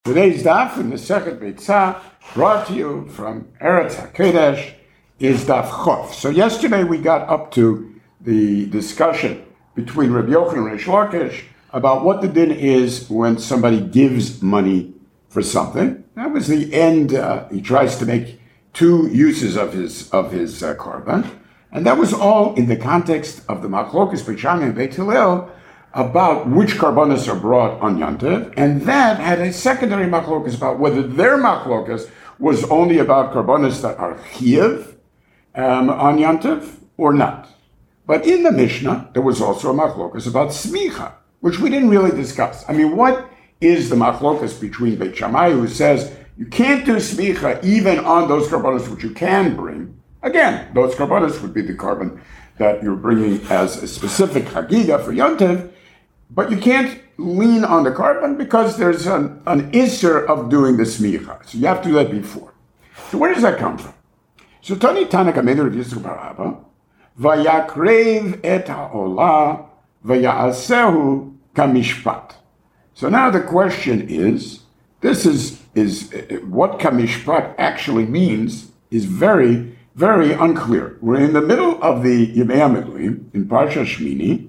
Today's daf in the Sechet Beitzah, brought to you from Eretz HaKodesh, is daf Chof. So yesterday we got up to the discussion between Rabbi Yochanan and Reish Lakish about what the din is when somebody gives money for something. That was the end. He tries to make two uses of his korban, and that was all in the context of the Machlokas Beit Shammai and Beit Hillel about which karbanos are brought on Yantiv, and that had a secondary machlokas about whether their machlokas was only about karbanos that are chiyuv on Yantiv or not. But in the Mishnah, there was also a machlokas about smicha, which we didn't really discuss. I mean, what is the machlokas between Beit Shammai, who says you can't do smicha even on those karbanos which you can bring? Again, those karbanos would be the carbon that you're bringing as a specific chagiga for Yantiv, but you can't lean on the carbon because there's an isser of doing the smicha. So you have to do that before. So where does that come from? So Tani Tanaka made a review of Barabba, Vayakrev et ha'olah, Vaya'asehu kamishpat. So now the question is, this is what kamishpat actually means is very, very unclear. We're in the middle of the Yemei HaMiluim in Parsha Shmini,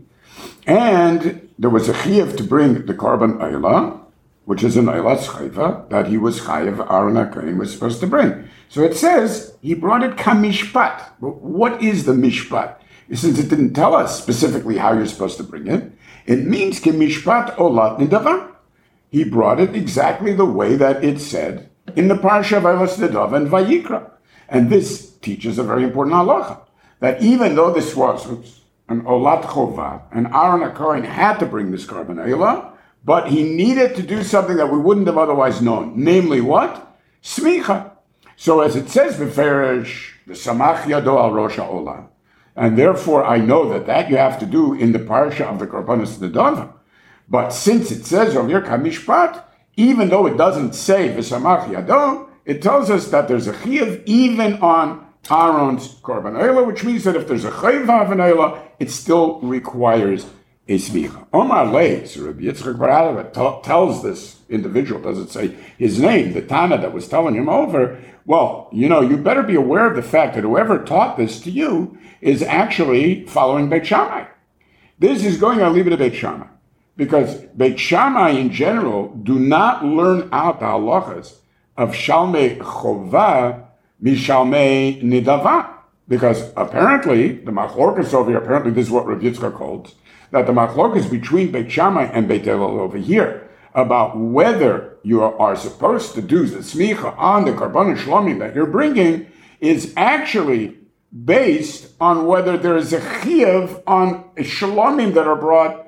and there was a chiyuv to bring the korban ayla, which is an aylas chayva, that he was chayiv, Aaron HaKohen was supposed to bring. So it says he brought it kamishpat. But what is the mishpat? Since it didn't tell us specifically how you're supposed to bring it, it means kamishpat olat nidavar. He brought it exactly the way that it said in the parsha of Aylas Nidav and Vayikra. And this teaches a very important halacha, that even though this was an olat chova, and Aaron HaKohen had to bring this korban ayla, but he needed to do something that we wouldn't have otherwise known. Namely what? Smicha. So as it says, Beferish, V'samach yado al rosh ha'olam. And therefore I know that you have to do in the parsha of the korbanos nedava. But since it says over here, kamishpat, even though it doesn't say V'samach yado, it tells us that there's a chiyuv even on Aaron's korban ayla, which means that if there's a chayv of an ayla, it still requires a smicha. Omar Lei, so Rabbi Yitzchak bar Abba tells this individual, doesn't say his name, the Tana that was telling him over, well, you better be aware of the fact that whoever taught this to you is actually following Beit Shammai. This is going on leave it to Beit Shammai, because Beit Shammai in general do not learn out the halachas of Shalmei Chovah Mishalmei Nidava. Because apparently, the machlokes over here, apparently this is what Rav Yitzchak holds, that the machlokes between Beit Shammai and Beit Hillel over here, about whether you are supposed to do the smicha on the karban shlomim that you're bringing, is actually based on whether there is a chiyuv on shlomim that are brought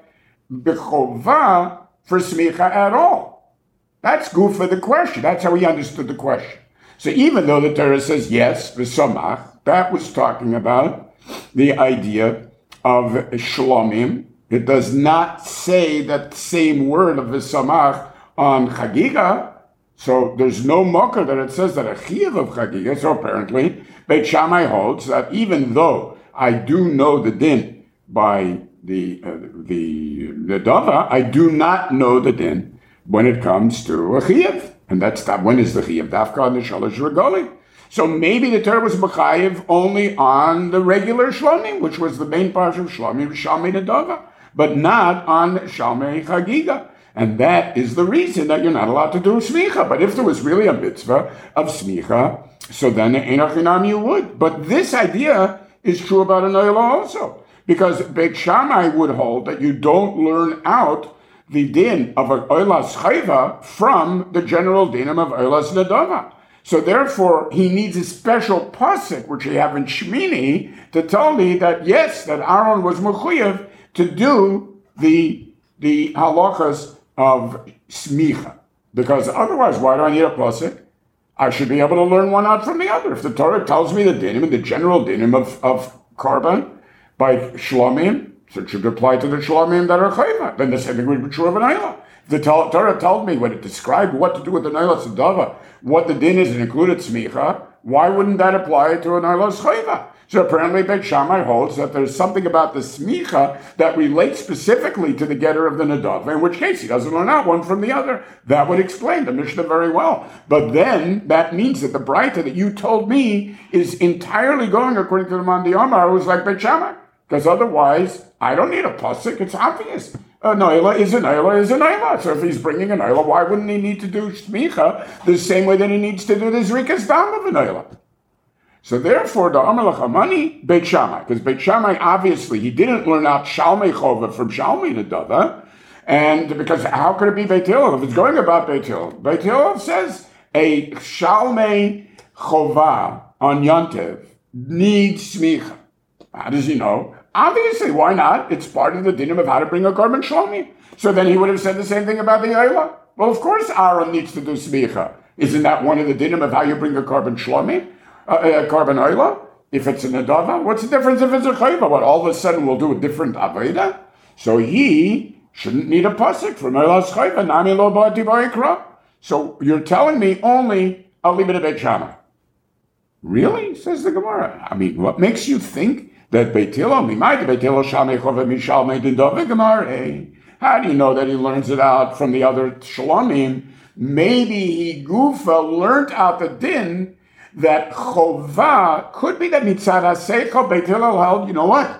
b'chovah for smicha at all. That's good for the question. That's how he understood the question. So even though the Torah says yes, v'samach, that was talking about the idea of shlomim. It does not say that same word of v'samach on chagiga. So there's no mocker that it says that a chiyuv of chagiga. So apparently, Beit Shammai holds that even though I do know the din by the nedava, I do not know the din when it comes to a chiyuv. And that's that. When is the chiyuv? Dafka on the shalosh regalim. So maybe the Torah was mechayiv only on the regular shlomim, which was the main part of shlomim, shalmei nedava, but not on shalmei chagiga. And that is the reason that you're not allowed to do smicha. But if there was really a mitzvah of smicha, so then einachinam you would. But this idea is true about an oila also, because Beit Shammai would hold that you don't learn out the din of an oilas chayva from the general dinim of oilas nedava. So therefore, he needs a special pasuk, which we have in Shmini, to tell me that yes, that Aaron was mechuyev to do the halachas of smicha. Because otherwise, why do I need a pasuk? I should be able to learn one out from the other. If the Torah tells me the dinim, the general dinim of korban by shlomim, so it should apply to the shlomim that are chayva. Then the same thing would be true of an ayla. The Torah told me when it described what to do with the Neilas Adava, what the din is, and included smicha, why wouldn't that apply to an Eilos Chayva? So apparently Beit Shammai holds that there's something about the smicha that relates specifically to the getter of the Nadav, in which case he doesn't learn out one from the other. That would explain the Mishnah very well. But then that means that the Braita that you told me is entirely going according to the Mandi Omar, who's like Beit Shammai. Because otherwise, I don't need a pasuk, it's obvious. An Oila is an Oila is an Oila. So if he's bringing an Oila, why wouldn't he need to do smicha the same way that he needs to do the Zrikas Dam of an Oila? So therefore, the Amar Lachamani, Beit Shammai, because Beit Shammai, obviously, he didn't learn out Shalmei Chova from Shalmei Nedava, and because how could it be Beit Hillel if it's going about Beit Hillel? Beit Hillel says a Shalmei Chova on Yontev needs smicha. How does he know? Obviously, why not? It's part of the dinim of how to bring a korban shlomi. So then he would have said the same thing about the Oila. Well, of course, Aaron needs to do smicha. Isn't that one of the dinim of how you bring a korban shlomi? Korban Oila? If it's a Nedava? What's the difference if it's a Chayva? What, all of a sudden we'll do a different Aveda? So he shouldn't need a pasuk from Eilas Chayva. Nami lo ba'ati ba'ikra. So you're telling me only I'll leave it at Beit Shammai. Really? Says the Gemara. I mean, what makes you think that Beit Hillel, might Beit Hillel Shalmei Chova Mishalmei Nedava Gemara? How do you know that he learns it out from the other Shalomim? Maybe he Gufa learned out the din that Chova could be that Mitzad HaSeichel Beit Hillel held, you know what?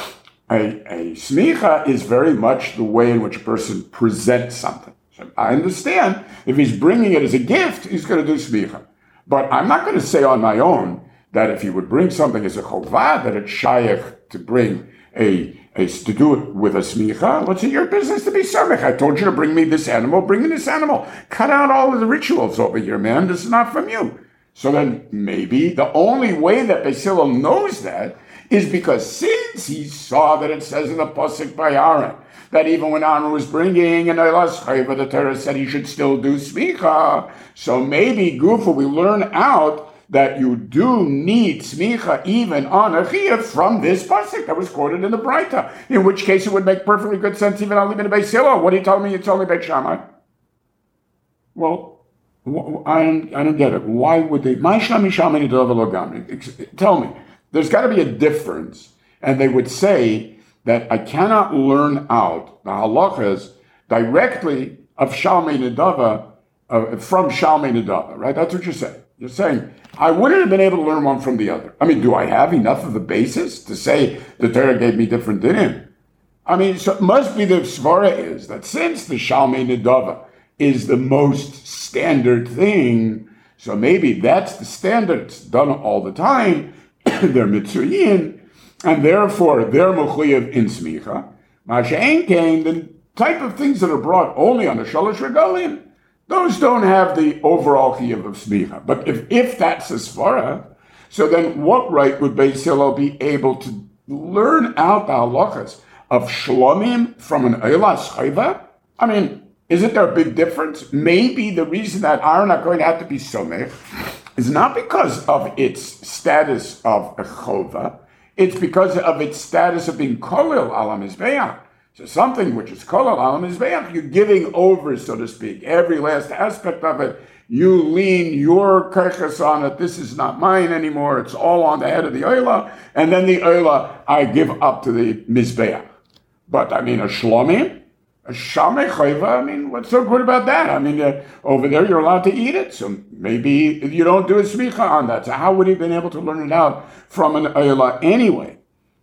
A smicha is very much the way in which a person presents something. So I understand if he's bringing it as a gift, he's going to do smicha. But I'm not going to say on my own that if he would bring something as a Chova, that it's shaykh to bring to do it with a smicha. What's in your business to be samech? I told you to bring me this animal, bring me this animal. Cut out all of the rituals over here, man. This is not from you. So then maybe the only way that Beis Hillel knows that is because since he saw that it says in the pasuk by Aaron that even when Aaron was bringing an Eilas Chayva, the Torah said he should still do smicha. So maybe Gufa, we learn out that you do need smicha even on a chiyuv from this pasuk that was quoted in the Braita. In which case it would make perfectly good sense even on Libin Beis Hillel. What are you telling me? It's only Beit Shammai. Well, I don't get it. Why would they? Tell me. There's got to be a difference. And they would say that I cannot learn out the halachas directly of Shalmei Nedava, from Shalmei Nedava, right? That's what you're saying. You're saying, I wouldn't have been able to learn one from the other. I mean, do I have enough of a basis to say the Torah gave me different dinim? I mean, so it must be the svara is that since the Shalmei Nedava is the most standard thing, so maybe that's the standard. It's done all the time. They're mitzuyin, and therefore they're mechuyev in smicha. Masha'en came, the type of things that are brought only on the shalosh regalim, those don't have the overall chiyuv of smicha. But if that's a svara, so then what right would Beis Hillel be able to learn out the halachas of shlomim from an eilas chayva? I mean, isn't there a big difference? Maybe the reason that Aaron are going to have to be somech is not because of its status of a chova, it's because of its status of being kolel ala mizbeach. So something which is kolel ala mizbeach, you're giving over, so to speak, every last aspect of it. You lean your kerches on it. This is not mine anymore. It's all on the head of the oila, and then the oila I give up to the mizbeach. But I mean, a shlomim, a shalmei chayva, I mean, what's so good about that? I mean, over there you're allowed to eat it, so maybe you don't do a smicha on that. So how would he have been able to learn it out from an oila anyway?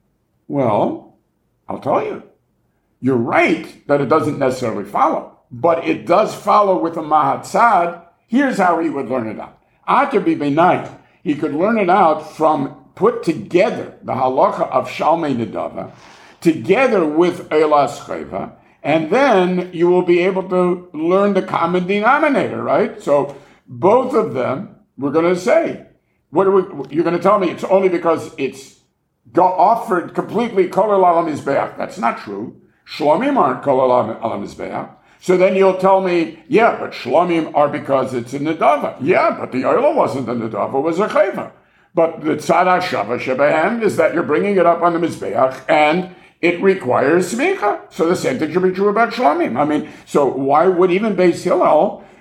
Well, I'll tell you. You're right that it doesn't necessarily follow, but it does follow with a mahatzad. Here's how he would learn it out. Atabi benai, he could learn it out from put together the halacha of Shalmei Nedava together with Eilas Chayva, and then you will be able to learn the common denominator, right? So both of them, we're going to say, you're going to tell me it's only because it's offered completely kolel ala mizbeach. That's not true. Shlomim aren't kolel ala mizbeach. So then you'll tell me, yeah, but shlomim are because it's a nedava. Yeah, but the oila wasn't a nedava, it was a chayva. But the tzad hashava shebehem is that you're bringing it up on the mizbeach, and it requires smicha. So the same thing should be true about shlomim. I mean, so why would even Beis Hillel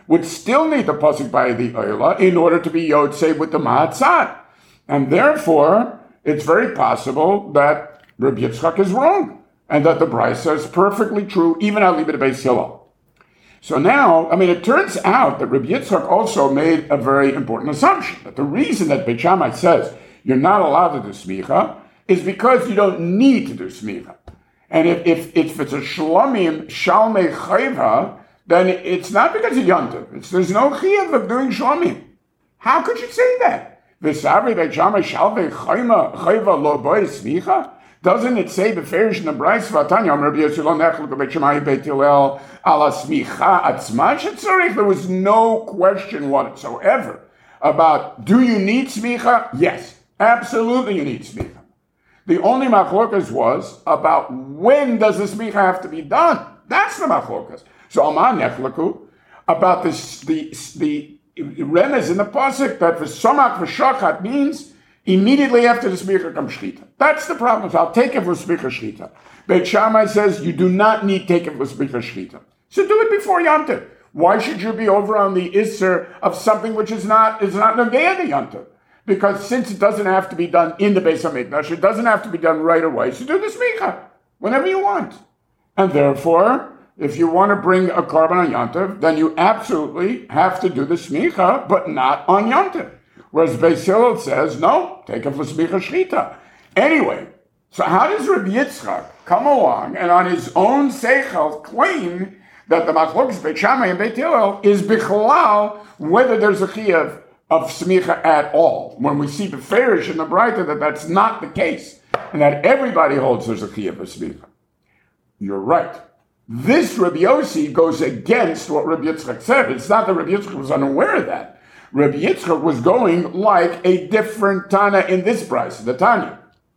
would still need the pasuk by the oila in order to be yotzei with the ma'atzat. And therefore, it's very possible that Rabbi Yitzchak is wrong, and that the Brisa is perfectly true, even al libed beis Hillel. So now, it turns out that Rabbi Yitzchak also made a very important assumption, that the reason that Beit Shammai says you're not allowed to do smicha is because you don't need to do smicha. And if it's a shlomim shalmei chayva, then it's not because of yontiv. There's no chiyuv of doing shlomim. How could you say that? V'savri Beit Shammai shalmei chayva lo boy smicha? Doesn't it say beferish in the Bryce Vatanya Rabbi Yossi lo nechlu Beit Shammai Beit Hillel ala smicha atzma shetzarich? There was no question whatsoever about, do you need smicha? Yes, absolutely you need smicha. The only machlokas was about when does the smicha have to be done. That's the machlokas. So Alman nechleku about this the remez in the pasuk that for somach v'shachat means immediately after the smicha comes shchita. That's the problem. So I'll take it for smicha shchita. Beit Shammai says you do not need take it for smicha shchita. So do it before Yontif. Why should you be over on the isser of something which is not nogea to Yontif? Because since it doesn't have to be done in the Beis HaMikdash, it doesn't have to be done right away. So do the smicha whenever you want. And therefore, if you want to bring a carbon on Yontif, then you absolutely have to do the smicha, but not on Yontif. Whereas Beis Hillel says, no, take it for smicha shchita. Anyway, so how does Rabbi Yitzchak come along and on his own seichel claim that the machlokes Beit Shammai and Beit Hillel is bichlal whether there's a chiyuv of smicha at all, when we see the farish in the Braita that that's not the case, and that everybody holds there's a chiyuv of smicha? You're right. This Rabbi Yossi goes against what Rabbi Yitzchak said. It's not that Rabbi Yitzchak was unaware of that. Rabbi Yitzchak was going like a different Tana in this Braisa, the Tanya.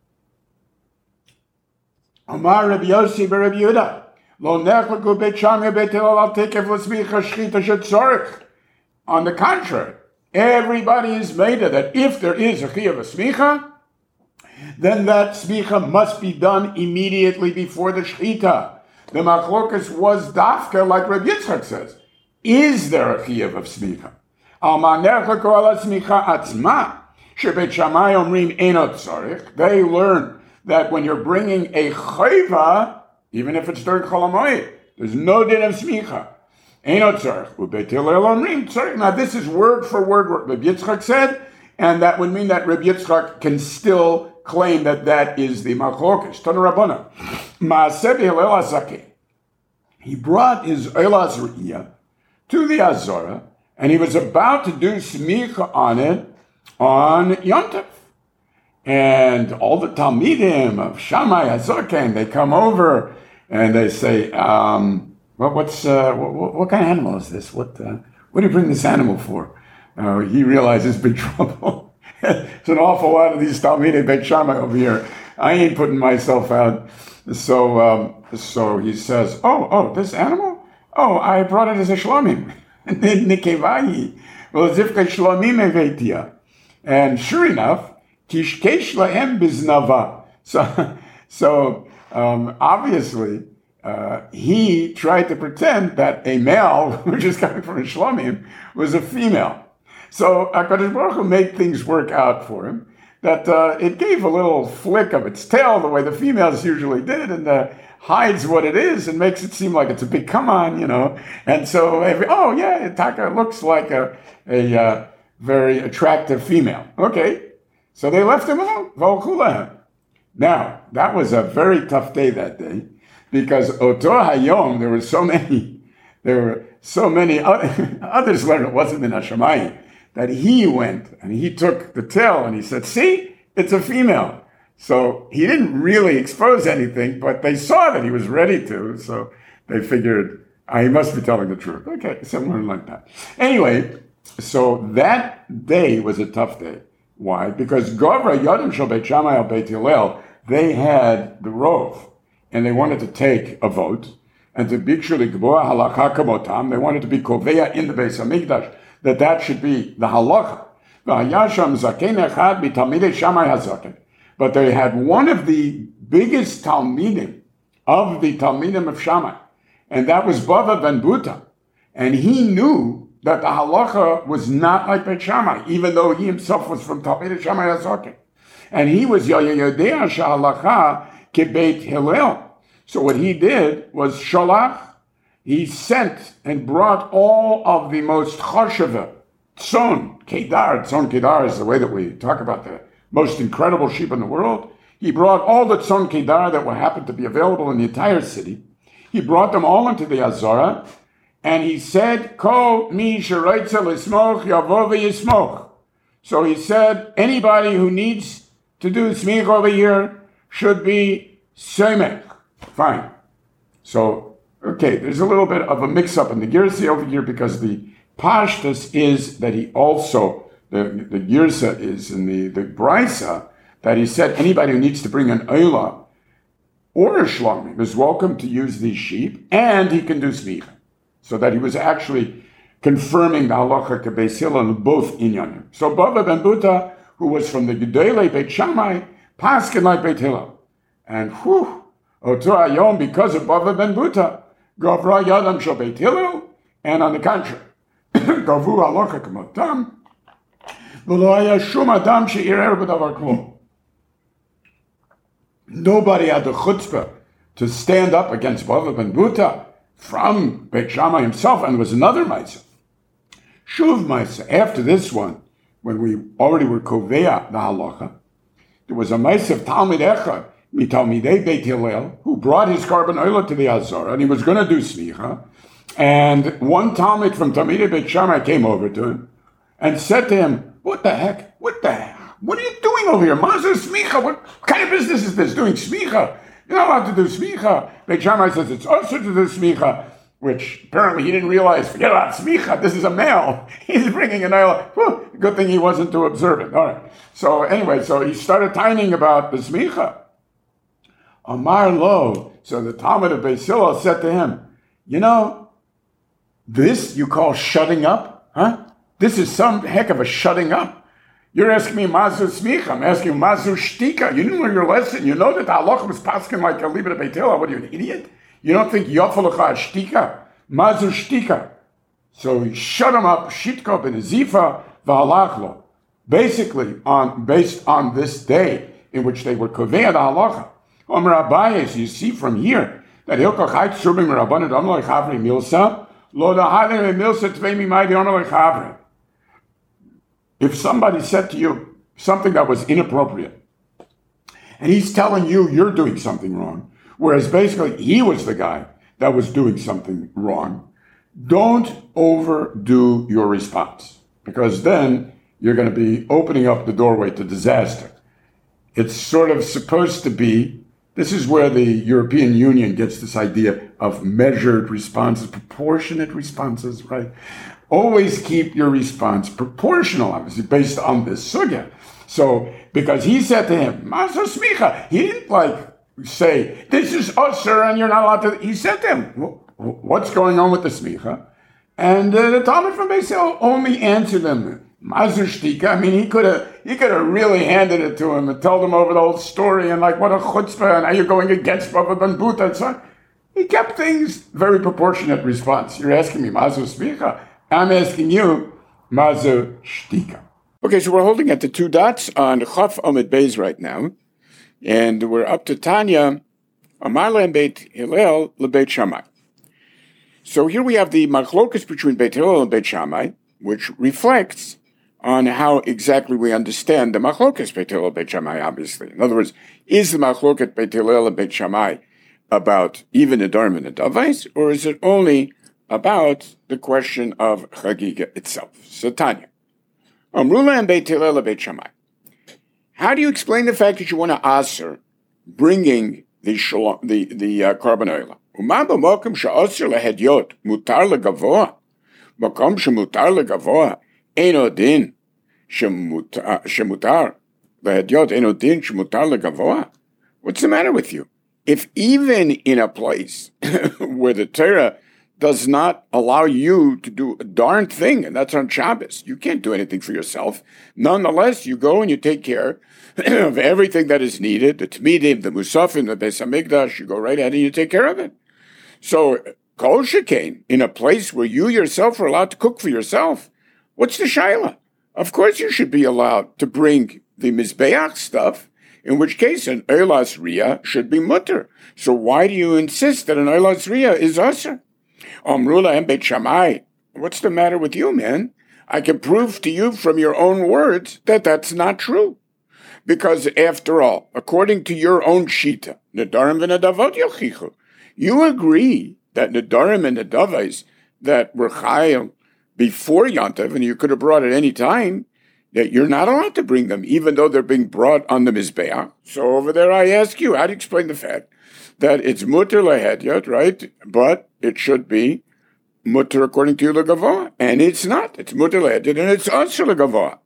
Amar Rabbi Yossi b'Rabbi Yehuda, lo nechleku Beit Shammai Beit Hillel al tekev l'smicha shchita shetzorich. On the contrary, everybody is made of that if there is a chiyuv of smicha, then that smicha must be done immediately before the shchita. The machlokas was dafka, like Rabbi Yitzchak says. Is there a chiyuv of smicha? Al manercha koala smicha atzma, shebeit Shammai omrim enot tzarich. They learn that when you're bringing a chayva, even if it's during Chol HaMoed, there's no din of smicha. Now this is word for word what Rabbi Yitzchak said, and that would mean that Rabbi Yitzchak can still claim that is the machlokas. Tana Rabbana. Maaseh b'Hillel HaZaken. He brought his Eilas Re'iyah to the Azara, and he was about to do smicha on it on Yontif. And all the Talmidim of Shammai HaZaken, they come over and they say, what kind of animal is this? What do you bring this animal for? He realizes big trouble. It's an awful lot of these Talmidei Beit Shammai over here. I ain't putting myself out. So he says, this animal? Oh, I brought it as a shlomim. Nikevayi. Well, zivke shlomim eveitia. And sure enough, tishkesh lahem biznava. So obviously, he tried to pretend that a male, which is coming from a shlomim, was a female. So HaKadosh Baruch Hu made things work out for him, that it gave a little flick of its tail the way the females usually did, and hides what it is and makes it seem like it's a big come on, And so, Taka looks like a very attractive female. Okay, so they left him alone. Now, that was a very tough day that day, because Oto Hayom, there were so many others learned it wasn't in Hashemayim, that he went and he took the tail and he said, see, it's a female. So he didn't really expose anything, but they saw that he was ready to, so they figured, he must be telling the truth. Okay, something like that. Anyway, so that day was a tough day. Why? Because Govra Yodim Shel Beit Shammai al Beit Hillel, they had the rov, and they wanted to take a vote, and to Bikshu Likboa Halakha Kamotam, they wanted to be Koveya in the Beis HaMikdash, that should be the halacha. But they had one of the biggest Talmidim of the Talmidim of Shammai, and that was Bava ben Buta. And he knew that the halacha was not like Beit Shammai, even though he himself was from Talmidei Shammai HaZoken. And he was Yodea Shehalacha Kebeit Hillel. So what he did was Sholach, he sent and brought all of the most choshev, Tzon Kedar is the way that we talk about the most incredible sheep in the world. He brought all the Tzon Kedar that happened to be available in the entire city. He brought them all into the Azara, and he said, Kol mi sheroitze lismoch yavo v'yismoch. So he said, anybody who needs to do smich over here should be semech. Fine. So, okay, there's a little bit of a mix-up in the Girsa over here because the Pashtus is that he also, the Girsa is in the Brisa, that he said anybody who needs to bring an Oila or a Shlomim is welcome to use these sheep, and he can do smicha. So that he was actually confirming the halacha kebeis Hillel in both inyanim. So Bava ben Buta, who was from the Gedolei Beit Shammai, paskin like Beit Hillel. And oto ayom, because of Bava ben Buta, gavra yadam shel Beit Hillel, and on the contrary, gavu halacha k'motam, v'lo haya shum adam she'irer b'davar klum. Nobody had the chutzpah to stand up against Bava ben Buta from Beit Shammai himself, and there was another Maisa. Shuv Maisa, after this one, when we already were Kovea the halacha, there was a Maisa of Talmid Echad, Mitalmidei Beit Hillel, who brought his carbon oil to the Azara, and he was going to do smicha, and one Talmid from Talmidei Beit Shammai came over to him and said to him, what the heck? What are you doing over here? Mazel smicha? What kind of business is this, doing smicha? You're not allowed to do smicha. Beit Shammai says it's also to do smicha, which apparently he didn't realize. Forget about smicha. This is a male. He's bringing an oil. Good thing he wasn't too observant. All right. So anyway, so he started tining about the smicha. Amar lo. So the Talmud of Beis Hillel said to him, you know, this you call shutting up? Huh? This is some heck of a shutting up. You're asking me mazu smicha. I'm asking you mazu shtika. You didn't learn your lesson. You know that the halacha was paskin like a libra Beit Hillel. What are you, an idiot? You don't think yafalecha shtika? Mazu shtika. So he shut him up, shitkop in a zifa v'halachlo. Basically, based on this day in which they were kovea the halacha. Omer Abayis, you see from here that hilkach hayt shubim rabbanet omer lechavri milsa lo dahadem milsa tvei mimai de omer lechavri. If somebody said to you something that was inappropriate, and he's telling you you're doing something wrong, whereas basically he was the guy that was doing something wrong, don't overdo your response, because then you're going to be opening up the doorway to disaster. It's sort of supposed to be, this is where the European Union gets this idea of measured responses, proportionate responses, right? Always keep your response proportional, obviously, based on this sugya. So, because he said to him, Maso smicha, he didn't say, this is usher and you're not allowed to, he said to him, what's going on with the smicha? And the Talmud from Beis Hillel only answered him, Maso shtika. I mean, he could have really handed it to him and told him over the whole story and what a chutzpah, and how you're going against Bava ben Buta and so on. He kept things very proportionate response. You're asking me, Maso smicha? I'm asking you, Mazu Shtika. Okay, so we're holding at the two dots on Chaf Amid Beis right now, and we're up to Tanya, Amar lehem Beit Hillel leBeit Shammai. So here we have the machlokas between Beit Hillel and Beit Shammai, which reflects on how exactly we understand the machlokas Beit Hillel Beit Shammai, obviously. In other words, is the machlokas Beit Hillel and Beit Shammai about even the Dharma and Davais, or is it only about the question of Chagiga itself? So Tanya, Amrula and Beit Hillel Beit Shammai. How do you explain the fact that you want to answer bringing the carbon oil? Umam b'mokum she'asur lehedyot mutar legavoa, mokum shemutar legavoa eino din shemutar lehedyot eino din shemutar legavoa. What's the matter with you? If even in a place where the Torah does not allow you to do a darn thing, and that's on Shabbos. You can't do anything for yourself. Nonetheless, you go and you take care of everything that is needed, the Tmidim, the Musafim, the Beis HaMikdash, you go right ahead and you take care of it. So Kol shekain, in a place where you yourself are allowed to cook for yourself. What's the shaila? Of course you should be allowed to bring the Mizbeach stuff, in which case an Eilas Riyah should be mutter. So why do you insist that an Eilas Riyah is usher? Amru lahem Beit Shammai, what's the matter with you, man? I can prove to you from your own words that that's not true. Because after all, according to your own shita, Nedarim v'Nedavot yochichu, you agree that Nedarim and Nedavos that were chayil before Yontav, and you could have brought at any time, that you're not allowed to bring them, even though they're being brought on the Mizbeach. So over there I ask you, how do you explain the fact that it's mutter lehedyot, right? But it should be mutter according to you legavoa, and it's not. It's mutter lehedyot, and it's also legavoa.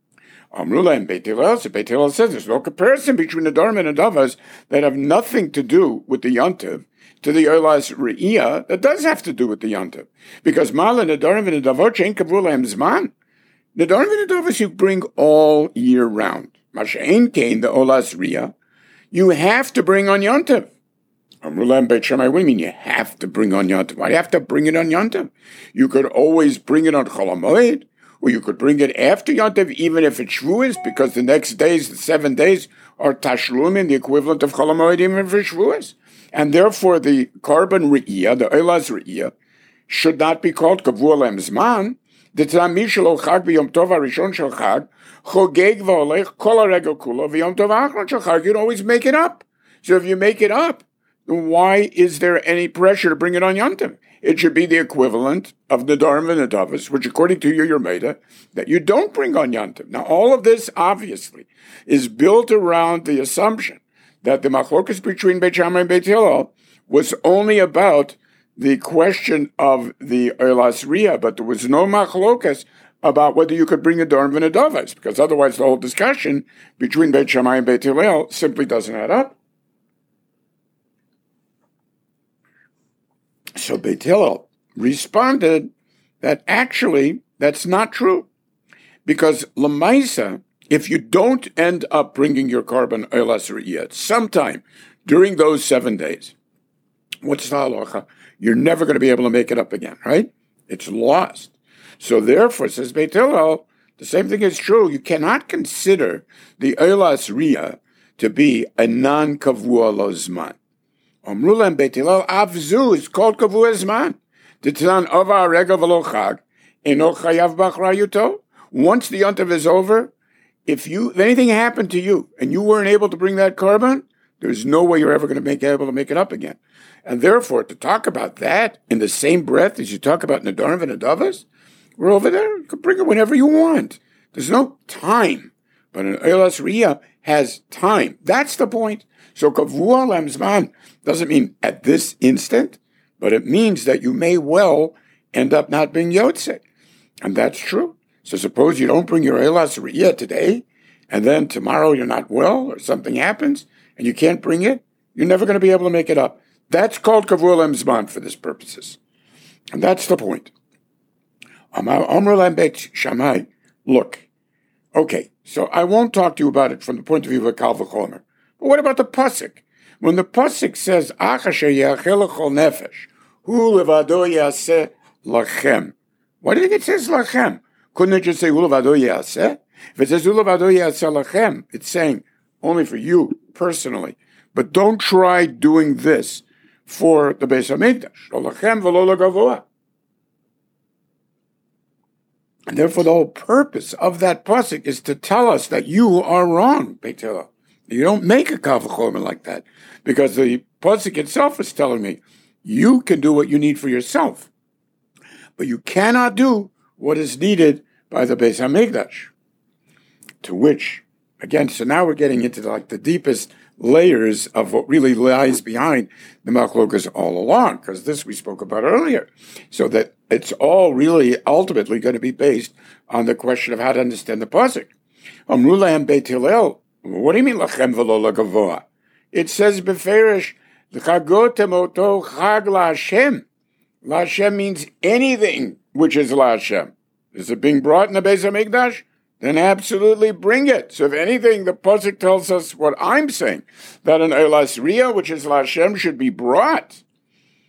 Amrula and Beit Hillel, so Beit Hillel says there's no comparison between the Nedarim and Nedavos that have nothing to do with the Yontav to the Eilas Riyah that does have to do with the Yontav. Because Mala Nedarim and Nedavot ain't kavu lahem zman. Nedarim and Nedavos you bring all year round. Masha'ein kain, the Eilas Riyah, you have to bring on Yontav. Amrula and Beit Shammai, what do you mean you have to bring on Yontav? Why do you have to bring it on Yontav? You could always bring it on Chol HaMoed, or you could bring it after Yontav, even if it's Shavuos, because the next days, the 7 days, are Tashlumin, the equivalent of Chol HaMoed, even for Shavuos. And therefore, the Karban Re'iyah, the Eilas Re'iyah, should not be called Kavua Lem Zman. The Tzami Shelo Chag B'Yom Tov HaRishon Shel Chag, Chogeg V'olech Kol HaRegel Kulo V'Yom Tov HaAchron Shel Chag. You'd always make it up. So if you make it up, then why is there any pressure to bring it on Yontav? It should be the equivalent of Nedarim and Nedavos, which according to your Meida, that you don't bring on Yontav. Now, all of this, obviously, is built around the assumption that the machlokas between Beit Shammai and Beit Hillel was only about the question of the Eilas Riyah, but there was no machlokas about whether you could bring Nedarim and Nedavos, because otherwise the whole discussion between Beit Shammai and Beit Hillel simply doesn't add up. So Beit Hillel responded that actually that's not true, because Lamaisa, if you don't end up bringing your Karban Eilas Riyah sometime during those 7 days, what's the halacha? You're never going to be able to make it up again, right? It's lost. So therefore, says Beit Hillel, the same thing is true. You cannot consider the Eilas Riyah to be a non-kavua lo zman. Amrula and Beit Hillel, Avzu is called Kavua Zman. The Tzanan Ova Rega V'lo Chag, Eno Chayav B'Achrayuto. Once the Yontav is over, if anything happened to you and you weren't able to bring that Karban, there's no way you're ever going to be able to make it up again. And therefore, to talk about that in the same breath as you talk about Nedarim and Nedavos, we're over there. You can bring it whenever you want. There's no time. But an Eilas Riyah has time. That's the point. So Kavua Lem Zman doesn't mean at this instant, but it means that you may well end up not being Yotzei. And that's true. So suppose you don't bring your Eilas Riyah today, and then tomorrow you're not well, or something happens, and you can't bring it, you're never going to be able to make it up. That's called Kavua Lem Zman for this purposes. And that's the point. Amar Lam Beit Shammai, look, okay, so I won't talk to you about it from the point of view of a Kal V'chomer. But what about the pasuk? When the pasuk says, "Achasher yachel chol nefesh, hu levado yaseh lachem," why do you think it says lachem? Couldn't it just say hu levado yaseh? If it says hu levado yaseh lachem, it's saying only for you personally. But don't try doing this for the Beis Hamikdash. Lo lachem v'lo legavoa. And therefore, the whole purpose of that pasuk is to tell us that you are wrong, Beit Hillel. You don't make a Kal V'chomer like that, because the pasuk itself is telling me you can do what you need for yourself, but you cannot do what is needed by the Beis Hamikdash. To which, again, so now we're getting into the deepest layers of what really lies behind the machlokas all along, because this we spoke about earlier. So that it's all really ultimately going to be based on the question of how to understand the pasuk. Amru lahem Beit Hillel. What do you mean lachem v'lo legavoa? It says beferish l'chagotem oto chag laHashem. LaHashem means anything which is LaHashem. Is it being brought in the Beis Hamikdash? Then absolutely bring it. So if anything, the pasuk tells us what I'm saying, that an Eilas Riyah, which is LaHashem, should be brought.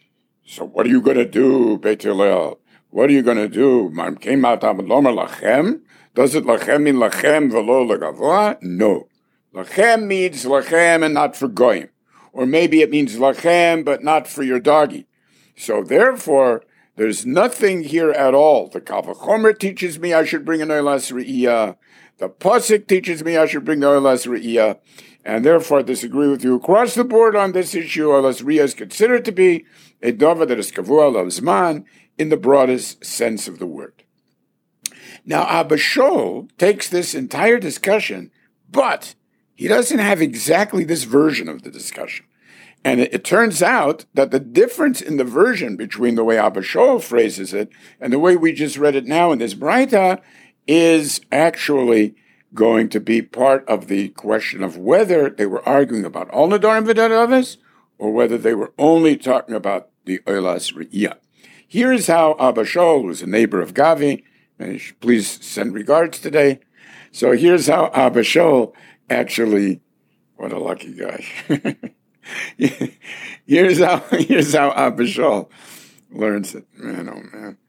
So what are you going to do, Beit Hillel? What are you going to do? Lachem? Does it lachem mean lachem v'lo legavoa? No. Lachem means lachem and not for goyim. Or maybe it means lachem, but not for your doggy. So therefore, there's nothing here at all. The Kal V'chomer teaches me I should bring an oilas re'iyah. The Pasuk teaches me I should bring the oilas re'iyah. And therefore, I disagree with you across the board on this issue. Oilas re'iyah is considered to be a davar that is kavua l'zman in the broadest sense of the word. Now, Abba Shaul takes this entire discussion, but he doesn't have exactly this version of the discussion. And it turns out that the difference in the version between the way Abba Shaul phrases it and the way we just read it now in this Braita is actually going to be part of the question of whether they were arguing about all Nedarim v'Nedavos or whether they were only talking about the Oilas Re'iyah. Here is how Abba Shaul, who's a neighbor of Gavi, please send regards today. So here's how Abba Shaul actually, what a lucky guy. here's how Abba Shaul learns it. Man, oh man.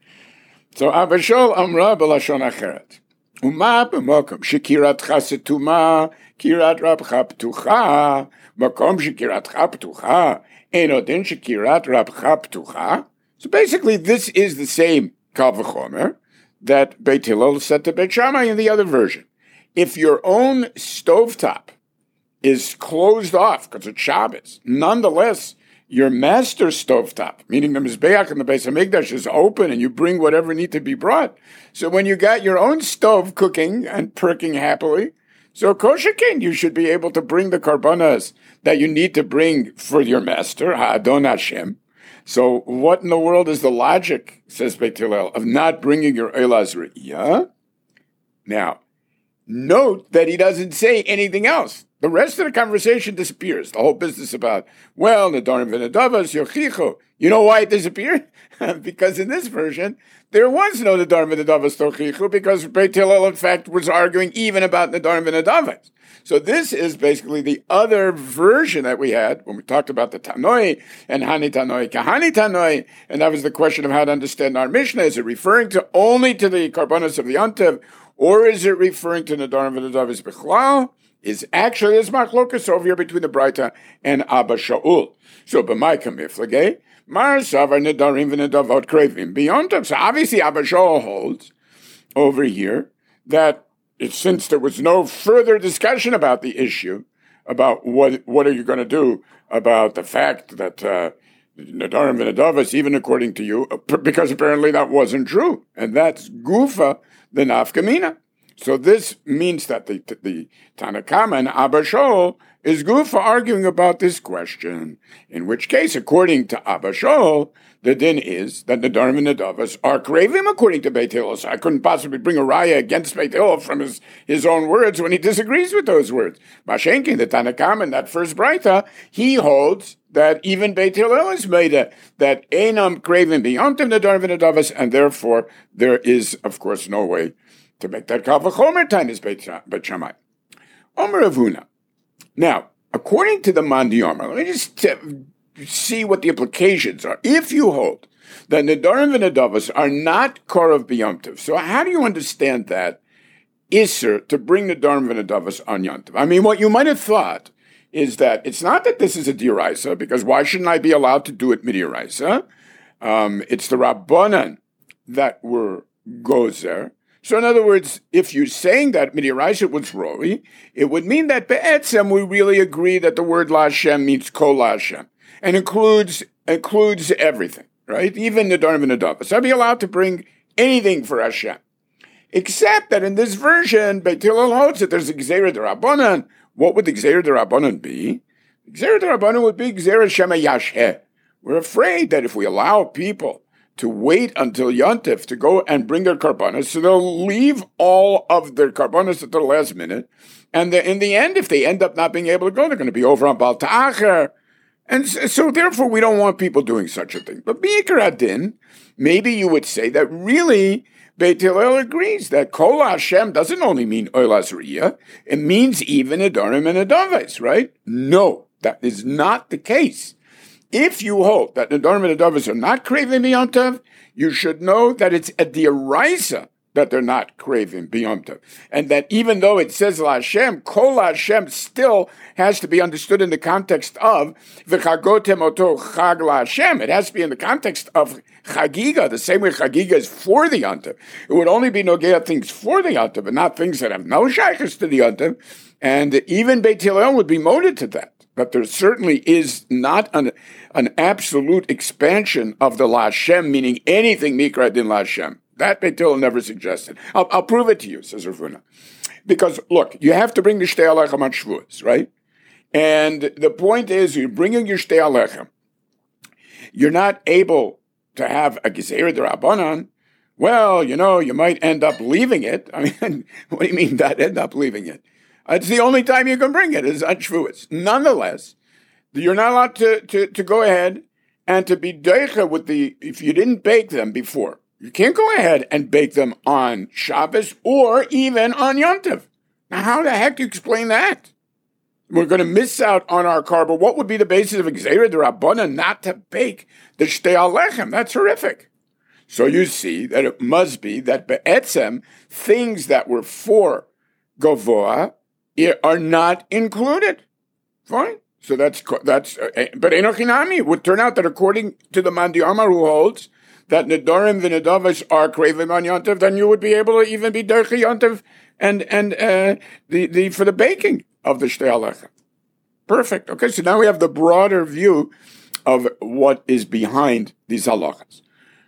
So Abba Shaul amra b'lashon acheret. Uma b'mokom shekiratcha setuma kirat rabcha ptucha makom shekiratcha ptucha eno din shekirat rabcha ptucha. So basically, this is the same Kal V'chomer that Beit Hillel said to Beit Shammai in the other version. If your own stovetop is closed off because it's Shabbos, nonetheless, your master's stovetop, meaning the Mizbeach and the Beis HaMikdash, is open and you bring whatever need to be brought. So when you got your own stove cooking and perking happily, so kosherkin, you should be able to bring the karbanas that you need to bring for your master, Ha'adon Hashem. So what in the world is the logic, says Beit Hillel, of not bringing your Oilas Re'iyah? Now, note that he doesn't say anything else. The rest of the conversation disappears. The whole business about, well, Nedarim v'Nedavos, Yochichu. You know why it disappeared? Because in this version, there was no Nedarim v'Nedavos Yochichu, because Beit Hillel, in fact, was arguing even about Nedarim v'Nedavos. So this is basically the other version that we had when we talked about the Tanoi and Hani Tanoi, Kahani Tanoi, and that was the question of how to understand our Mishnah. Is it referring to only to the Karbanos of the Yontiv, or is it referring to Nedarim v'Nedavos Bichlal? Is actually is machlokas over here between the Braita and Abba Shaul. So b'mai kamiflage, mar savar nedarim v'nedavot krevim beyond them. So obviously Abba Shaul holds over here that since there was no further discussion about the issue about what are you going to do about the fact that nedarim v'nedavos, even according to you, because apparently that wasn't true, and that's gufa the nafkamina. So this means that the Tanakama and Abba Shaul is good for arguing about this question, in which case, according to Abba Shaul, the din is that the Nedarim v'Nedavos are kravim according to Beit Hillel. So I couldn't possibly bring a raya against Beit Hillel from his own words when he disagrees with those words. Mashenkin, the Tanakama in that first Braita, he holds that even Beit Hillel is made that einam kravim beyond Nedarim v'Nedavos, and therefore there is, of course, no way to make that Kal V'chomer time is Beit Shammai. Omer Avuna. Now, according to the Mandi Omer, let me just see what the implications are. If you hold that Nedarim v'Nedavos are not Korav b'Yomtiv, so how do you understand that Isser to bring Nedarim v'Nedavos on Yomtiv? I mean, what you might have thought is that it's not that this is a Dioraisa, because why shouldn't I be allowed to do it Midioraisa? It's the Rabbanan that were Gozer. So in other words, if you're saying that Midiraisa was Roi, it would mean that Be'etzem we really agree that the word La Hashem means Kol La Hashem and includes everything, right? Even Nedarim v'Nedavos. So I'd be allowed to bring anything for Hashem. Except that in this version, Beit Hillel holds that there's a Gzeira D'Rabbanan. What would the Gzeira D'Rabbanan be? Gzeira D'Rabbanan would be Gzeira Shema Yasheh. We're afraid that if we allow people to wait until Yontif to go and bring their karbanos, so they'll leave all of their karbanos at the last minute, and in the end, if they end up not being able to go, they're going to be over on Bal Ta'acher, and so therefore we don't want people doing such a thing. But B'ikar Adin, maybe you would say that really Beit Hillel agrees that Kol Hashem doesn't only mean Oilas Re'iyah, it means even Nedarim and V'Nedavos, right? No, that is not the case. If you hold that Nedarim and Nedavos are not craving B'Yom Tov, you should know that it's a D'Oraisa that they're not craving B'Yom Tov. And that even though it says La Hashem, Kol La Hashem still has to be understood in the context of V'chagotem oto Chag La Hashem. It has to be in the context of Chagiga, the same way Chagiga is for the Yom Tov. It would only be Nogea things for the Yom Tov, and not things that have no shaykhs to the Yom Tov. And even Beit Hillel would be molded to that. But there certainly is not an absolute expansion of the La Hashem, meaning anything Mikra Din La Hashem. That Beit Hillel never suggested. I'll prove it to you, says Rav Huna. Because, look, you have to bring the Shtei Alechem on Shavuos, right? And the point is, you're bringing your Shtei Alechem. You're not able to have a Gezerah D'Rabbanan. Well, you might end up leaving it. I mean, what do you mean that end up leaving it? It's the only time you can bring it is on Shavuos. Nonetheless, you're not allowed to go ahead and to be deicha with if you didn't bake them before. You can't go ahead and bake them on Shabbos or even on Yom Tov. Now, how the heck do you explain that? We're going to miss out on our carbon. What would be the basis of Gezerah D'Rabbanan not to bake the Shtei Alechem? That's horrific. So you see that it must be that be'etzem, things that were for Gavoa are not included. Fine. So that's but Enochinami would turn out that according to the Mandi Amar who holds that Nedarim and Nedavos are craving on Yom Tov, then you would be able to even be Derech Yom Tov and for the baking of the Shtei Alechem. Perfect. Okay, so now we have the broader view of what is behind these halachas.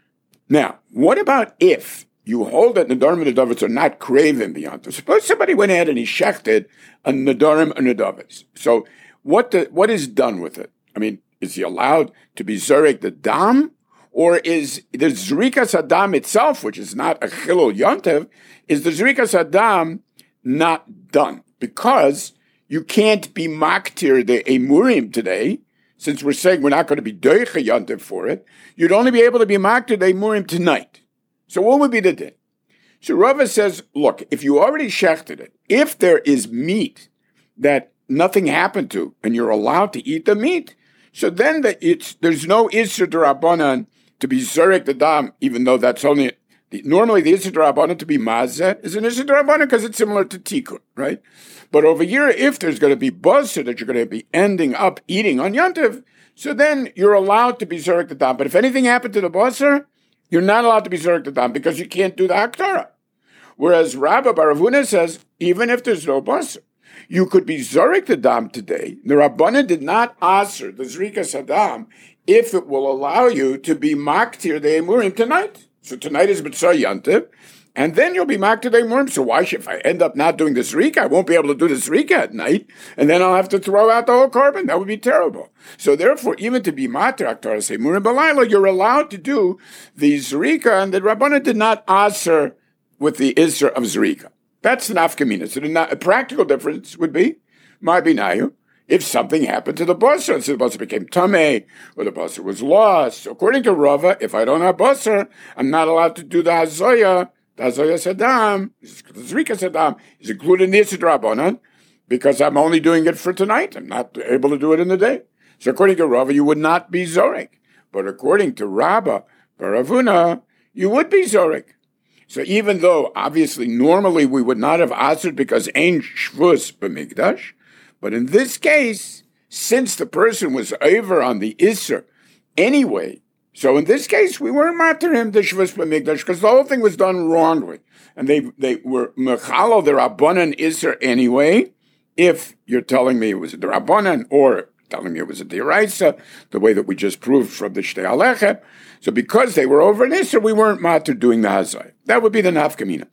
Now, what about if you hold that Nedarim and Nedavos are not craving B'Yom Tov? Suppose somebody went ahead and he shechted a Nedarim and Nedavos. So what is done with it? I mean, is he allowed to be Zorek the Dam? Or is the Zrikas Adam itself, which is not a Chilul Yom Tov, is the Zrikas Adam not done? Because you can't be Maktir the Emurim today, since we're saying we're not going to be Doicha Yom Tov for it, you'd only be able to be Maktir the Emurim tonight. So what would be the din? So Rava says, look, if you already shechted it, if there is meat that nothing happened to, and you're allowed to eat the meat, so then there's no Isser D'Rabbanan to be Zorek the Dam, even though that's only, normally the Isser D'Rabbanan to be Mazeh is an Isser D'Rabbanan because it's similar to Tikkun, right? But over here, if there's going to be Basar that you're going to be ending up eating on Yom Tov, so then you're allowed to be Zorek the Dam. But if anything happened to the Basar, you're not allowed to be Zorek the Dam because you can't do the Haktarah. Whereas Rabbi Bar Rav Huna says, even if there's no Basar, you could be Zorek the Dam today. The Rabbanan did not answer the Zrikas Adam if it will allow you to be Maktir the Emurim tonight. So tonight is Mitzvah Yom Tov, and then you'll be Maktir the Emurim. So why should, if I end up not doing the Zrika, I won't be able to do the Zrika at night, and then I'll have to throw out the whole carbon. That would be terrible. So therefore, even to be Maktir Aktaras Emurim Balayla, you're allowed to do the Zrika, and the Rabbanan did not answer with the Isra of Zrika. That's the nafkamina. So the practical difference would be, my binayu, if something happened to the basar, so the basar became tameh, or the basar was lost. So according to Rava, if I don't have basar, I'm not allowed to do the hazoya. The hazoya sadam, the zrika sadam, is included in the Yisud Rabbanan, because I'm only doing it for tonight. I'm not able to do it in the day. So according to Rava, you would not be zorek. But according to Rabba, Bar Rav Huna, you would be zorek. So even though, obviously, normally we would not have answered because Ein Shvus b'Mikdash, but in this case, since the person was over on the Isser anyway, so in this case, we weren't matter him the Shvus b'Mikdash because the whole thing was done wrongly. And they were Mechalo the Rabbanan Isser anyway, if you're telling me it was a Rabbanan or telling me it was a D'Oraisa, the way that we just proved from the Shtei Alechem. So because they were over in Isser, we weren't matter doing the Hazai. That would be the nafkamina.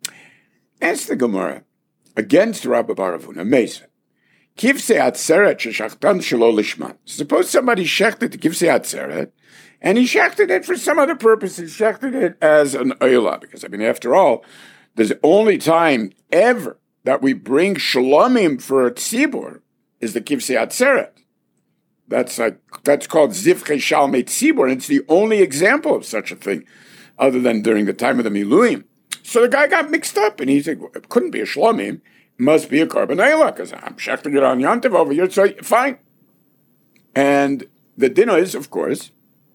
Ask the Gemara against Rabbi Bar Rav Huna Mesa. Kivsei atzeret sheshachtan shelo lishman. Suppose somebody shechted the kivsei atzeret, and he shechted it for some other purpose. He shechted it as an oila, because after all, there's only time ever that we bring shalomim for a tzibur is the kivsei atzeret. That's called zivchei shalmei tzibur, and it's the only example of such a thing, other than during the time of the Miluim. So the guy got mixed up, and he said, well, it couldn't be a shlomim, it must be a carbon ayla, because I'm shechting it on Yom Tov over here, so fine. And The din is, of course,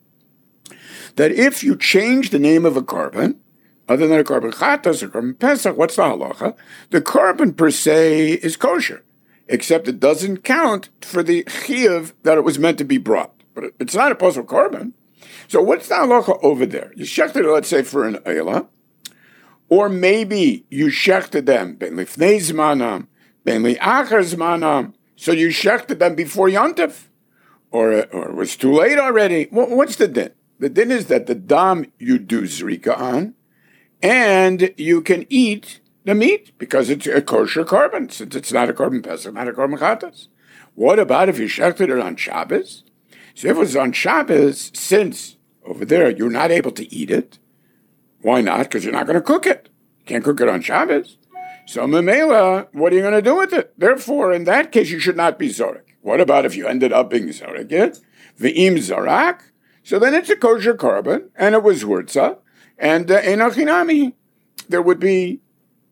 that if you change the name of a korban, other than a korban chatas or korban pesach, what's the halacha? The korban per se is kosher, except it doesn't count for the chiyuv that it was meant to be brought. But it's not a posel korban. So what's the halacha over there? You shechted it, let's say, for an eila, or maybe you shechted them ben lifnei zmanam, ben li'achar zmanam, so you shechted them before Yontif, or it was too late already. What's the din? The din is that the dam you do zrika on, and you can eat the meat because it's a kosher korban, since it's not a korban pesach, not a korban chatas. What about if you shechted it on Shabbos? So if it was on Shabbos, since over there you're not able to eat it, why not? Because you're not going to cook it. You can't cook it on Shabbos. So memela, what are you going to do with it? Therefore, in that case, you should not be zorek. What about if you ended up being zorek it? V'im zorak. So then it's a kosher korban, and it was hurtza, and enochinami. There would be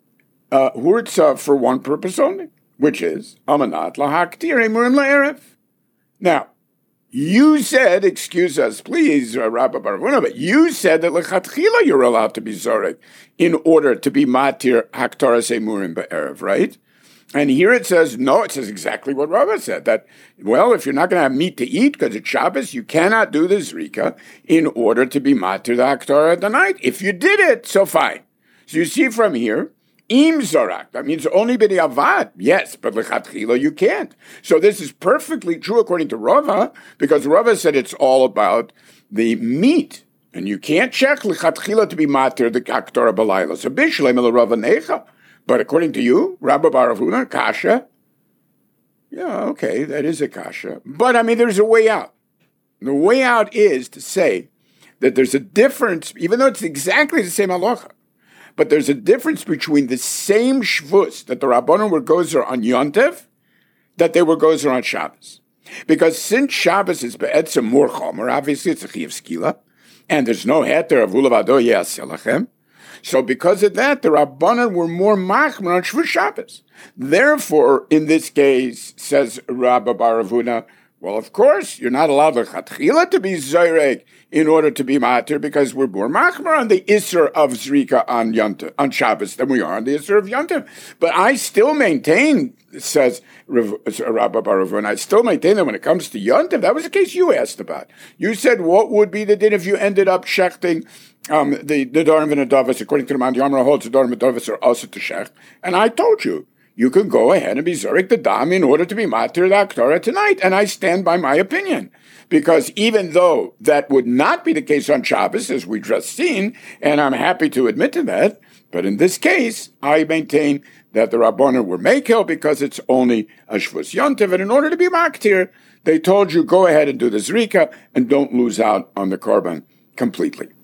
hurtza for one purpose only, which is amanat lahaktir emurim la'erev. Now, you said, excuse us, please, Rabbi Baravuna, but you said that lechatchila you're allowed to be zorek in order to be matir haktaras emurim ba'erev, right? And here it says, no, it says exactly what Rava said, that, well, if you're not going to have meat to eat because it's Shabbos, you cannot do the zrika in order to be matir the haktarah at the night. If you did it, so fine. So you see from here, im zorak, that means only b'di avad, yes, but lechatchila you can't. So this is perfectly true according to Rava, because Rava said it's all about the meat, and you can't check lechatchila to be matir the haktarah b'layla. So bishlem el Rava necha. But according to you, Rabbi Baravuna, kasha, yeah, okay, that is a kasha. But I mean, there's a way out. The way out is to say that there's a difference, even though it's exactly the same halacha, but there's a difference between the same shvus that the Rabbanon were gozer on Yontev, that they were gozer on Shabbos. Because since Shabbos is be'etzem more chomer, obviously it's a chiyuv skila, and there's no heter of ulavado ye'aselachem, so because of that, the Rabbanan were more machmer on Shvus Shabbos. Therefore, in this case, says Rabbi Baravuna, well, of course, you're not allowed lechatchila to be zoyrek in order to be matir, because we're more machmer on the Isser of Zrika on Yontif, on Shabbos than we are on the Isser of Yontif. But I still maintain, says Rabbi Baravuna, I still maintain that when it comes to Yontif, that was the case you asked about. You said, what would be the din if you ended up shechting the Dorim and Adavas, according to the Man Yamra holds the Dorim and Adavas are also to Shech. And I told you, you can go ahead and be Zorik the Dam in order to be Matir the Aktorah tonight. And I stand by my opinion. Because even though that would not be the case on Shabbos, as we just seen, and I'm happy to admit to that, but in this case, I maintain that the Rabbanan were Mekel because it's only a Shvus Yontiv. And in order to be Maktir, they told you, go ahead and do the Zrika and don't lose out on the Korban completely.